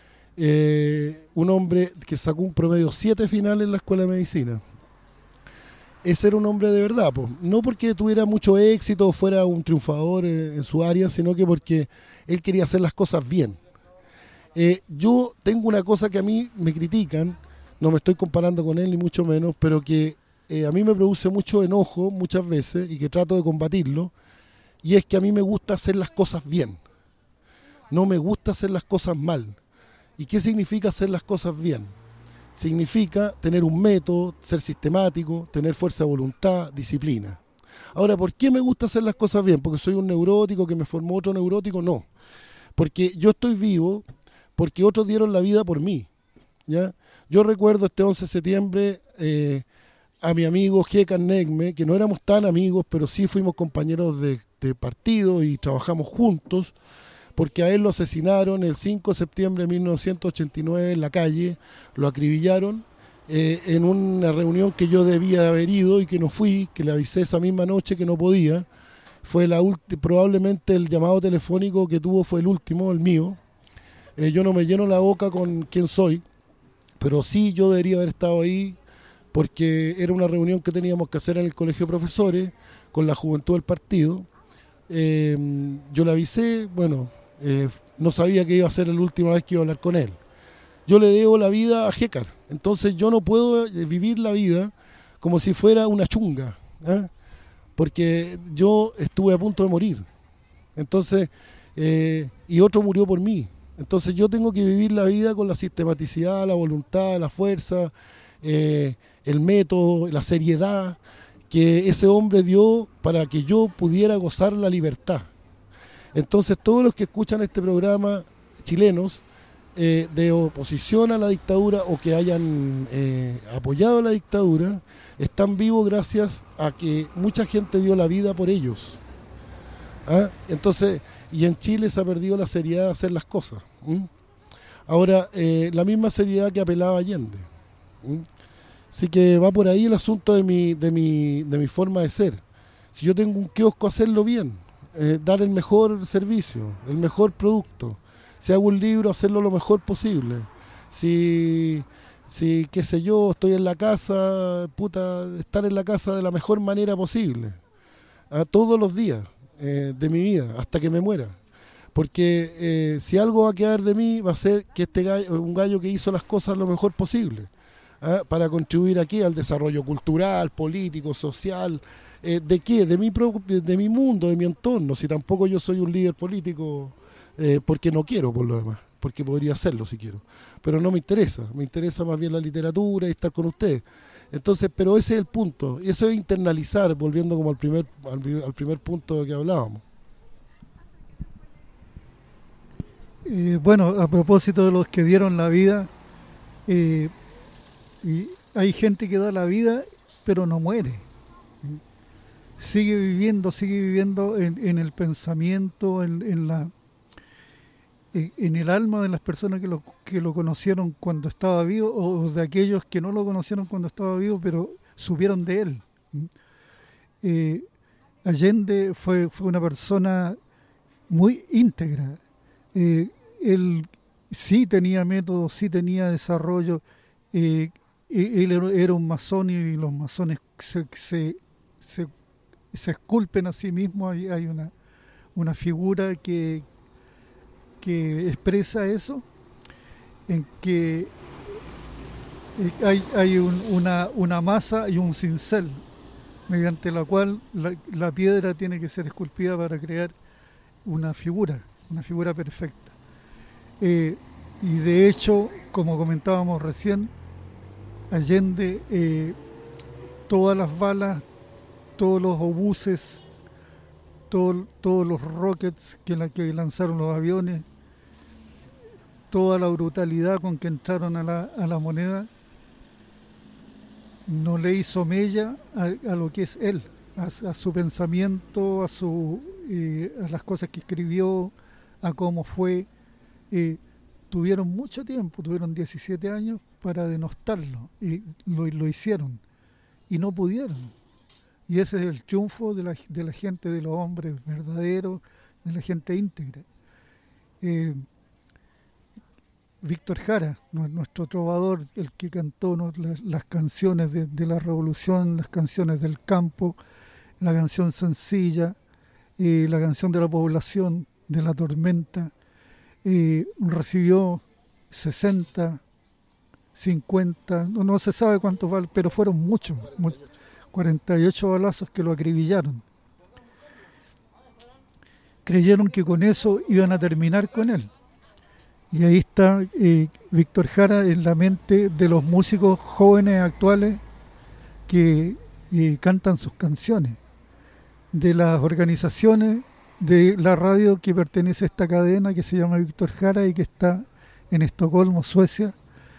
Un hombre que sacó un promedio 7 finales en la Escuela de Medicina. Ese era un hombre de verdad, no porque tuviera mucho éxito o fuera un triunfador en su área, sino que porque él quería hacer las cosas bien. Yo tengo una cosa que a mí me critican, no me estoy comparando con él ni mucho menos, pero que a mí me produce mucho enojo muchas veces y que trato de combatirlo, y es que a mí me gusta hacer las cosas bien, no me gusta hacer las cosas mal. ¿Y qué significa hacer las cosas bien? Significa tener un método, ser sistemático, tener fuerza de voluntad, disciplina. Ahora, ¿por qué me gusta hacer las cosas bien? ¿Porque soy un neurótico, que me formó otro neurótico? No. Porque yo estoy vivo, porque otros dieron la vida por mí, ¿ya? Yo recuerdo este 11 de septiembre a mi amigo Jekan Negme, que no éramos tan amigos, pero sí fuimos compañeros de partido y trabajamos juntos, porque a él lo asesinaron el 5 de septiembre de 1989 en la calle, lo acribillaron en una reunión que yo debía haber ido y que no fui, que le avisé esa misma noche que no podía. Fue probablemente el llamado telefónico que tuvo fue el último, el mío. Yo no me lleno la boca con quién soy, pero sí yo debería haber estado ahí, porque era una reunión que teníamos que hacer en el colegio de profesores con la juventud del partido. Yo le avisé, no sabía que iba a ser la última vez que iba a hablar con él. Yo le debo la vida a Jecar, entonces yo no puedo vivir la vida como si fuera una chunga, porque yo estuve a punto de morir, entonces y otro murió por mí. Entonces yo tengo que vivir la vida con la sistematicidad, la voluntad, la fuerza, el método, la seriedad que ese hombre dio para que yo pudiera gozar la libertad. Entonces todos los que escuchan este programa, chilenos, de oposición a la dictadura o que hayan apoyado la dictadura, están vivos gracias a que mucha gente dio la vida por ellos. Entonces, y en Chile se ha perdido la seriedad de hacer las cosas. Ahora, la misma seriedad que apelaba Allende. Así que va por ahí el asunto de mi forma de ser. Si yo tengo un kiosco, hacerlo bien, dar el mejor servicio, el mejor producto. Si hago un libro, hacerlo lo mejor posible. Si qué sé yo, estoy en la casa, estar en la casa de la mejor manera posible. Todos los días de mi vida, hasta que me muera. Porque si algo va a quedar de mí, va a ser que un gallo que hizo las cosas lo mejor posible. Para contribuir aquí al desarrollo cultural, político, social. ¿De qué? De mi mundo, de mi entorno. Si tampoco yo soy un líder político, porque no quiero, por lo demás, porque podría hacerlo si quiero, pero no me interesa más bien la literatura y estar con ustedes. Entonces, pero ese es el punto, y eso es internalizar, volviendo como al primer punto que hablábamos. Bueno, a propósito de los que dieron la vida, y hay gente que da la vida pero no muere, sigue viviendo en el pensamiento, en en el alma de las personas que lo conocieron cuando estaba vivo, o de aquellos que no lo conocieron cuando estaba vivo, pero supieron de él. Allende fue una persona muy íntegra. Él sí tenía método, sí tenía desarrollo. Él era un masón, y los masones se esculpen a sí mismos. Hay una figura que expresa eso, en que hay una masa y un cincel, mediante la cual la piedra tiene que ser esculpida para crear una figura perfecta. Y de hecho, como comentábamos recién, Allende, todas las balas, todos los obuses, todos los rockets que lanzaron los aviones, toda la brutalidad con que entraron a la moneda, no le hizo mella a lo que es él, a su pensamiento, a las cosas que escribió, a cómo fue. Tuvieron mucho tiempo, tuvieron 17 años para denostarlo, y lo hicieron, y no pudieron. Y ese es el triunfo de la gente, de los hombres verdaderos, de la gente íntegra. Víctor Jara, nuestro trovador, el que cantó, ¿no?, las canciones de la revolución, las canciones del campo, la canción sencilla, la canción de la población, de la tormenta, recibió 60, 50, no se sabe cuántos balazos, pero fueron muchos, 48 balazos que lo acribillaron. Creyeron que con eso iban a terminar con él. Y ahí está Víctor Jara en la mente de los músicos jóvenes actuales que cantan sus canciones, de las organizaciones, de la radio que pertenece a esta cadena que se llama Víctor Jara y que está en Estocolmo, Suecia.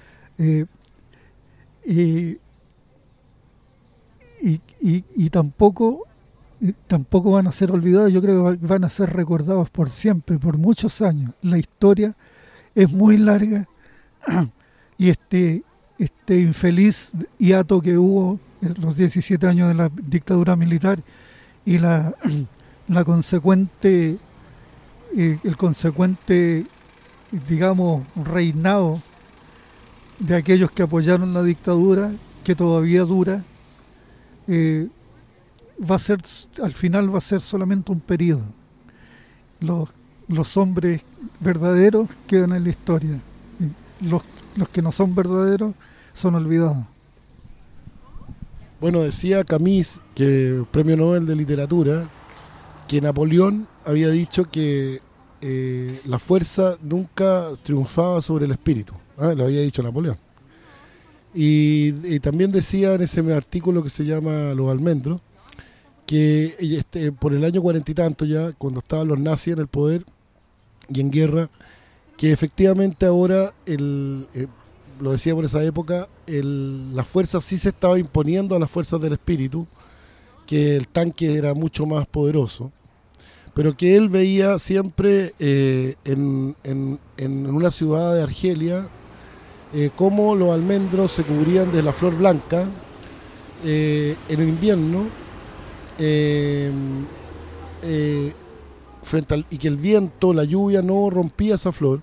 Y tampoco van a ser olvidados. Yo creo que van a ser recordados por siempre, por muchos años. La historia es muy larga, y este infeliz hiato que hubo, los 17 años de la dictadura militar, y el consecuente, digamos, reinado de aquellos que apoyaron la dictadura, que todavía dura, al final va a ser solamente un periodo. Los hombres verdaderos quedan en la historia. Los que no son verdaderos son olvidados. Bueno, decía Camus, que premio Nobel de Literatura, que Napoleón había dicho que la fuerza nunca triunfaba sobre el espíritu. Lo había dicho Napoleón. Y también decía en ese artículo que se llama Los Almendros, que por el año 40 y tanto ya, cuando estaban los nazis en el poder y en guerra, que efectivamente ahora, lo decía por esa época, la fuerza sí se estaba imponiendo a las fuerzas del espíritu, que el tanque era mucho más poderoso, pero que él veía siempre en una ciudad de Argelia cómo los almendros se cubrían de la flor blanca en el invierno, y que el viento, la lluvia no rompía esa flor,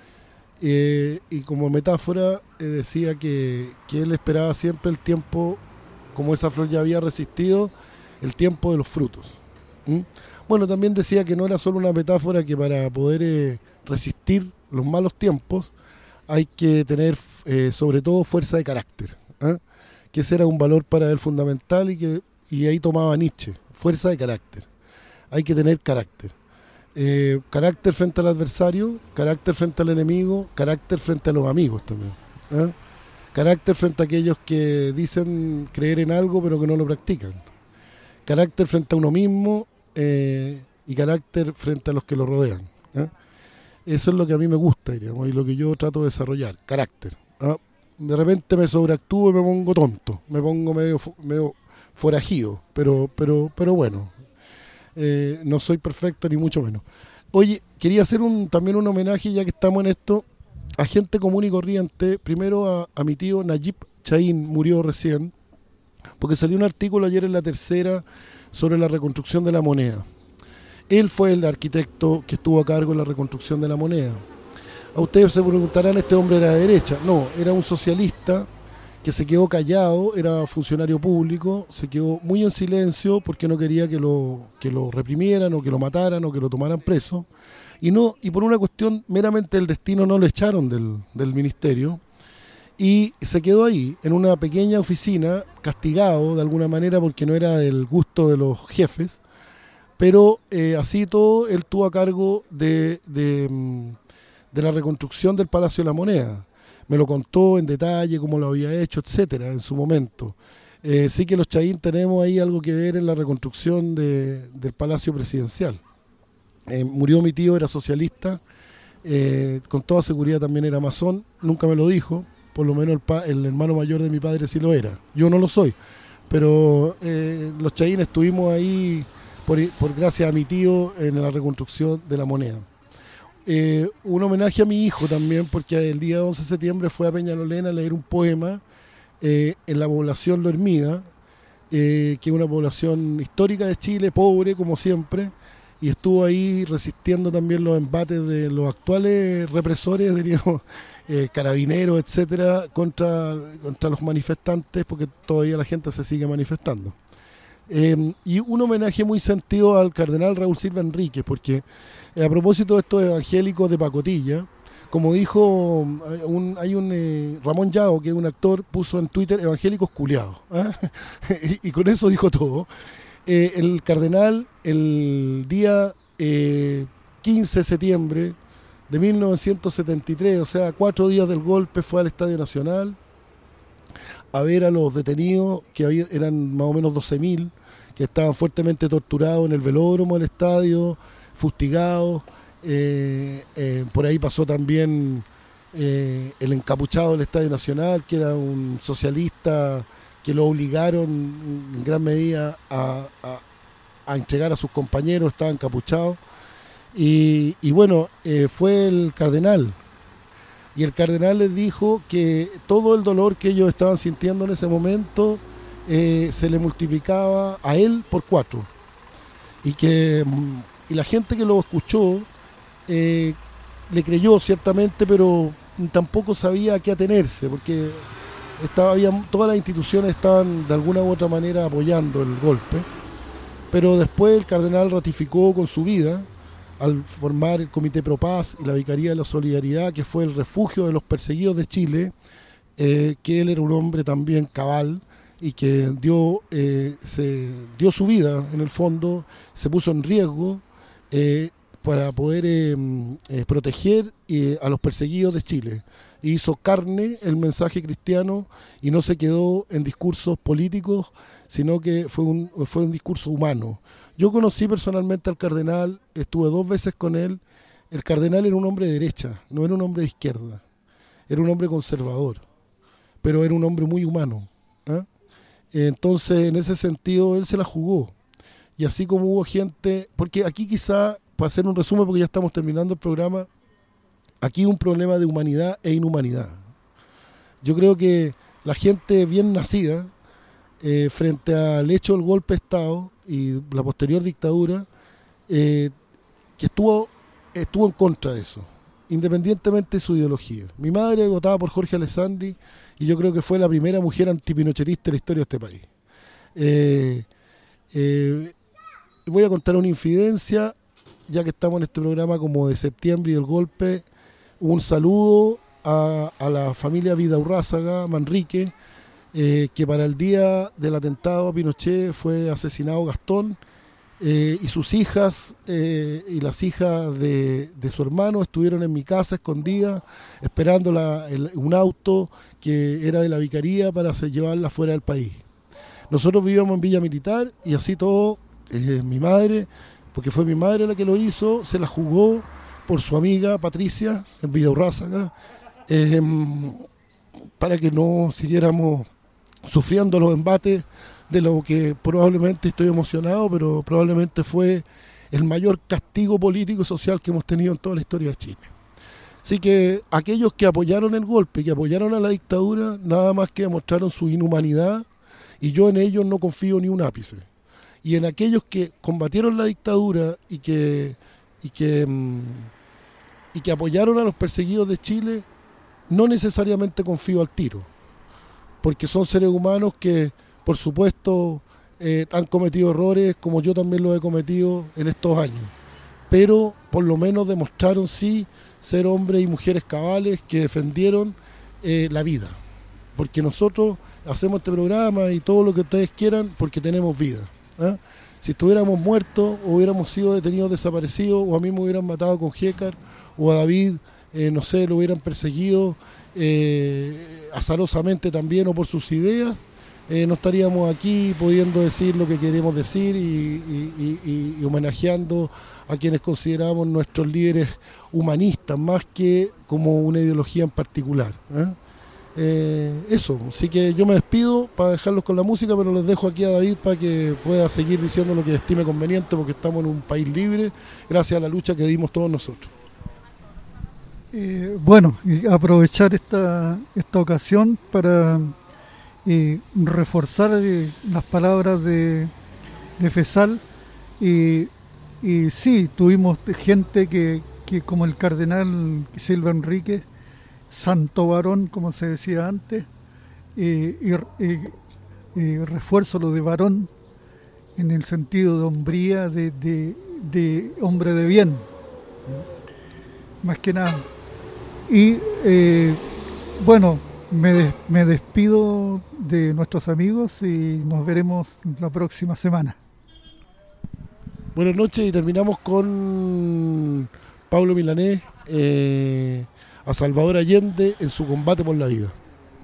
y como metáfora decía que él esperaba siempre el tiempo, como esa flor ya había resistido, el tiempo de los frutos. Bueno, también decía que no era solo una metáfora, que para poder resistir los malos tiempos hay que tener sobre todo fuerza de carácter, que ese era un valor para él fundamental, y ahí tomaba Nietzsche, fuerza de carácter. Hay que tener carácter. Carácter frente al adversario, carácter frente al enemigo, carácter frente a los amigos también. Carácter frente a aquellos que dicen creer en algo pero que no lo practican. Carácter frente a uno mismo, y carácter frente a los que lo rodean. Eso es lo que a mí me gusta, digamos, y lo que yo trato de desarrollar, carácter. De repente me sobreactúo y me pongo tonto, me pongo medio forajido, pero bueno, no soy perfecto ni mucho menos. Oye, quería hacer también un homenaje, ya que estamos en esto, a gente común y corriente. Primero a mi tío Nayib Chaín, murió recién, porque salió un artículo ayer en La Tercera sobre la reconstrucción de la moneda. Él fue el arquitecto que estuvo a cargo de la reconstrucción de la moneda. A ustedes se preguntarán, ¿este hombre era de derecha? No, era un socialista que se quedó callado, era funcionario público, se quedó muy en silencio porque no quería que lo reprimieran o que lo mataran o que lo tomaran preso. Y por una cuestión meramente del destino no lo echaron del ministerio. Y se quedó ahí, en una pequeña oficina, castigado de alguna manera porque no era del gusto de los jefes. Pero así todo, él tuvo a cargo de la reconstrucción del Palacio de la Moneda. Me lo contó en detalle, cómo lo había hecho, etcétera, en su momento. Sí que los Chaín tenemos ahí algo que ver en la reconstrucción del Palacio Presidencial. Murió mi tío, era socialista, con toda seguridad también era masón, nunca me lo dijo, por lo menos el hermano mayor de mi padre sí lo era. Yo no lo soy, pero los Chaín estuvimos ahí por gracias a mi tío en la reconstrucción de la moneda. Un homenaje a mi hijo también, porque el día 11 de septiembre fue a Peñalolén a leer un poema en la población Lo Hermida, que es una población histórica de Chile, pobre como siempre, y estuvo ahí resistiendo también los embates de los actuales represores, diríamos, carabineros, etcétera, contra los manifestantes, porque todavía la gente se sigue manifestando. Y un homenaje muy sentido al cardenal Raúl Silva Enríquez, porque a propósito de estos evangélicos de pacotilla, como dijo Ramón Yago, que es un actor, puso en Twitter evangélicos culiados, ¿eh? y con eso dijo todo. El cardenal, el día 15 de septiembre de 1973, o sea, 4 días del golpe, fue al Estadio Nacional a ver a los detenidos, que eran más o menos 12.000, que estaban fuertemente torturados en el velódromo del estadio, fustigados. Por ahí pasó también el encapuchado del Estadio Nacional, que era un socialista que lo obligaron en gran medida a entregar a sus compañeros, estaba encapuchado. Y bueno, fue el cardenal. Y el cardenal les dijo que todo el dolor que ellos estaban sintiendo en ese momento se le multiplicaba a él por 4. Y la gente que lo escuchó le creyó ciertamente, pero tampoco sabía a qué atenerse, porque todas las instituciones estaban de alguna u otra manera apoyando el golpe. Pero después el cardenal ratificó con su vida, al formar el Comité Pro Paz y la Vicaría de la Solidaridad, que fue el refugio de los perseguidos de Chile, que él era un hombre también cabal y que dio su vida, en el fondo, se puso en riesgo para poder proteger a los perseguidos de Chile. Hizo carne el mensaje cristiano y no se quedó en discursos políticos, sino que fue un discurso humano. Yo conocí personalmente al cardenal, estuve 2 veces con él. El cardenal era un hombre de derecha, no era un hombre de izquierda. Era un hombre conservador, pero era un hombre muy humano. Entonces, en ese sentido, él se la jugó. Y así como hubo gente, porque aquí quizá, para hacer un resumen, porque ya estamos terminando el programa, aquí hay un problema de humanidad e inhumanidad. Yo creo que la gente bien nacida, frente al hecho del golpe de Estado y la posterior dictadura, que estuvo en contra de eso, independientemente de su ideología. Mi madre votaba por Jorge Alessandri y yo creo que fue la primera mujer antipinochetista de la historia de este país. Voy a contar una infidencia, ya que estamos en este programa como de septiembre y del golpe. Un saludo a la familia Vidaurrázaga Manrique, que para el día del atentado a Pinochet fue asesinado Gastón, y sus hijas y las hijas de su hermano estuvieron en mi casa escondidas esperando un auto que era de la vicaría para llevarla fuera del país. Nosotros vivíamos en Villa Militar y así todo, mi madre, porque fue mi madre la que lo hizo, se la jugó por su amiga Patricia en Vidaurrázaga, para que no siguiéramos sufriendo los embates de lo que probablemente, estoy emocionado, pero probablemente fue el mayor castigo político y social que hemos tenido en toda la historia de Chile. Así que aquellos que apoyaron el golpe, que apoyaron a la dictadura, nada más que demostraron su inhumanidad, y yo en ellos no confío ni un ápice. Y en aquellos que combatieron la dictadura y que apoyaron a los perseguidos de Chile, no necesariamente confío al tiro, porque son seres humanos que, por supuesto, han cometido errores como yo también los he cometido en estos años, pero por lo menos demostraron sí ser hombres y mujeres cabales que defendieron la vida, porque nosotros hacemos este programa y todo lo que ustedes quieran porque tenemos vida, ¿eh? Si estuviéramos muertos o hubiéramos sido detenidos desaparecidos, o a mí me hubieran matado con Jécar, o a David, no sé, lo hubieran perseguido azarosamente también o por sus ideas, no estaríamos aquí pudiendo decir lo que queremos decir y homenajeando a quienes consideramos nuestros líderes humanistas, más que como una ideología en particular, eso, así que yo me despido para dejarlos con la música, pero les dejo aquí a David para que pueda seguir diciendo lo que estime conveniente, porque estamos en un país libre gracias a la lucha que dimos todos nosotros. Bueno, y aprovechar esta ocasión para reforzar las palabras de Fesal, y sí, tuvimos gente que como el cardenal Silva Enríquez, santo varón, como se decía antes, refuerzo lo de varón en el sentido de hombría, de hombre de bien, más que nada. Y bueno, me despido de nuestros amigos y nos veremos la próxima semana. Buenas noches, y terminamos con Pablo Milanés, a Salvador Allende en su combate por la vida.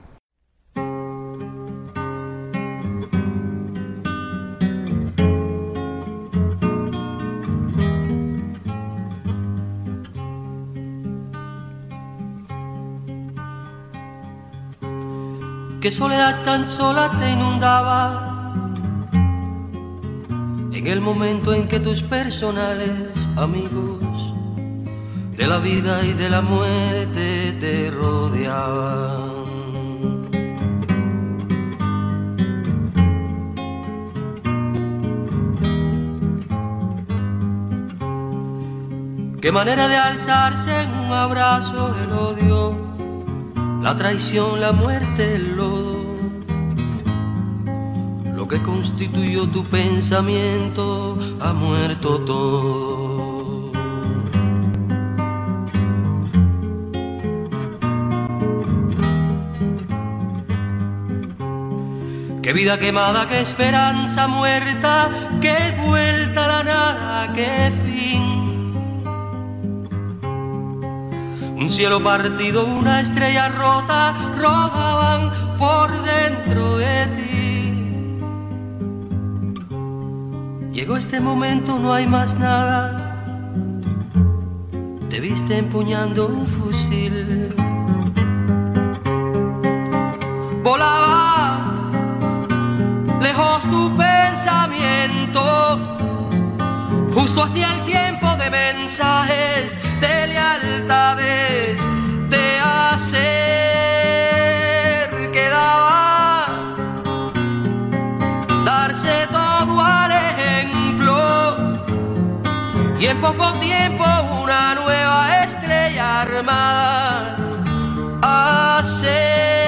Qué soledad tan sola te inundaba en el momento en que tus personales amigos de la vida y de la muerte te rodeaban. Qué manera de alzarse en un abrazo el odio, la traición, la muerte, el lodo, lo que constituyó tu pensamiento ha muerto todo. Qué vida quemada, qué esperanza muerta, qué vuelta a la nada, qué fin. Un cielo partido, una estrella rota, rodaban por dentro de ti. Llegó este momento, no hay más nada. Te viste empuñando un fusil. Volaba lejos tu pensamiento, justo hacia el tiempo de mensajes, de lealtades, de hacer. Quedaba darse todo al ejemplo, y en poco tiempo una nueva estrella armada hacer.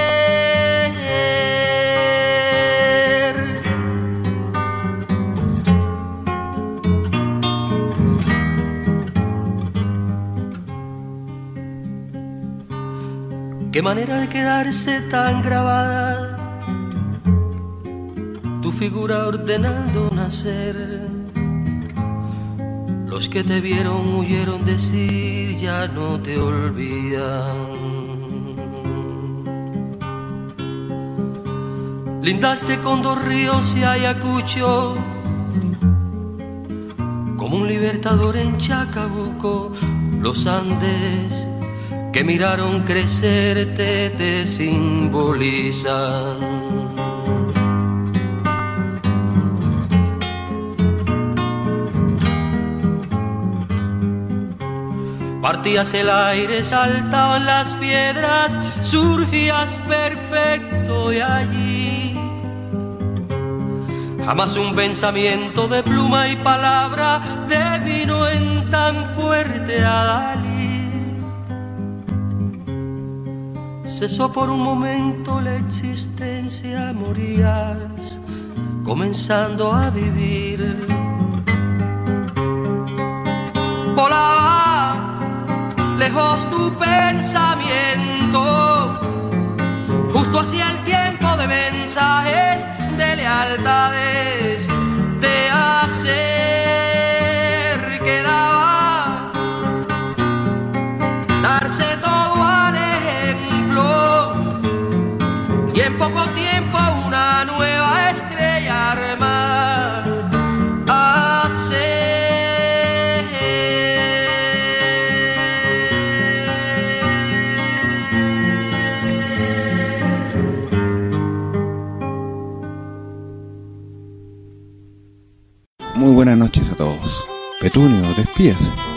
Qué manera de quedarse tan grabada tu figura ordenando nacer. Los que te vieron huyeron decir ya no te olvidan. Lindaste con dos ríos y Ayacucho, como un libertador en Chacabuco. Los Andes que miraron crecerte te simbolizan. Partías el aire, saltaban las piedras, surgías perfecto de allí. Jamás un pensamiento de pluma y palabra devino en tan fuerte a Dalí. Cesó por un momento la existencia, morías comenzando a vivir. Volaba lejos tu pensamiento, justo hacia el tiempo de mensajes, de lealtades, de hacer. Quedaba darse todo al ejemplo, y en poco tiempo una nueva estrella armada hacer. Muy buenas noches a todos. Petunio, ¿te espías?